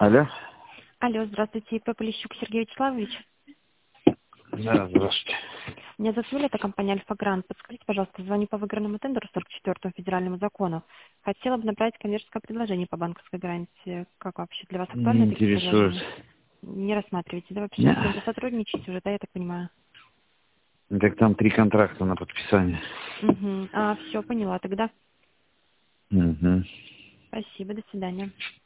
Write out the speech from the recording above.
Алло. Алло, здравствуйте, ИП Полищук Сергей Вячеславович. Да, здравствуйте. Меня зовут Юля, это компания Альфа-Грант. Подскажите, пожалуйста, звоню по выигранному тендеру 44-му федеральному закону. Хотела бы направить коммерческое предложение по банковской гарантии. Как вообще для вас Не актуальны такие интересует. предложения? Не рассматриваете, да, вообще? С кем-то Не. сотрудничаете уже, да, я так понимаю? Так там 3 контракта на подписание. Угу. Все, поняла тогда. Угу. Спасибо, до свидания.